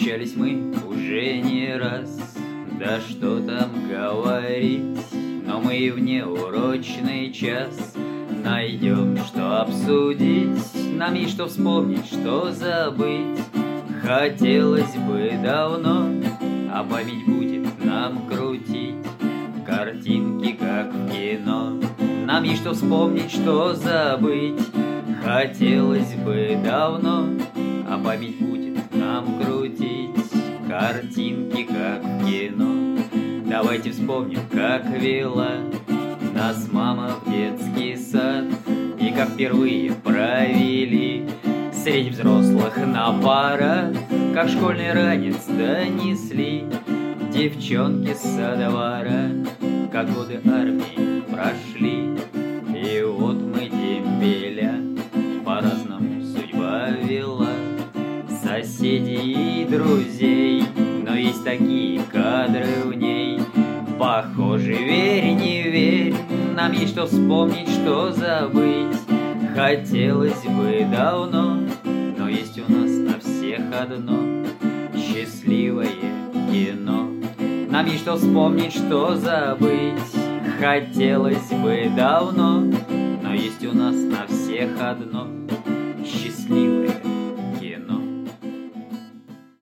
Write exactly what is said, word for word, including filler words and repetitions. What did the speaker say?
Встречались мы уже не раз, да что там говорить, но мы и в неурочный час найдем, что обсудить. Нам есть что вспомнить, что забыть. Хотелось бы давно, а память будет нам крутить картинки, как в кино. Нам есть что вспомнить, что забыть. Хотелось бы давно, а память будет нам крутить картинки, как в кино. Давайте вспомним, как вела нас мама в детский сад, и как впервые провели среди взрослых на парад, как школьный ранец донесли девчонки со двора, как годы армии прошли, и вот мы дембеля, по-разному судьба вела соседей и друзей, но есть такие кадры в ней, похоже, верь, не верь, нам есть что вспомнить, что забыть. Хотелось бы давно, но есть у нас на всех одно счастливое кино. Нам есть что вспомнить, что забыть. Хотелось бы давно, но есть у нас на всех одно счастливое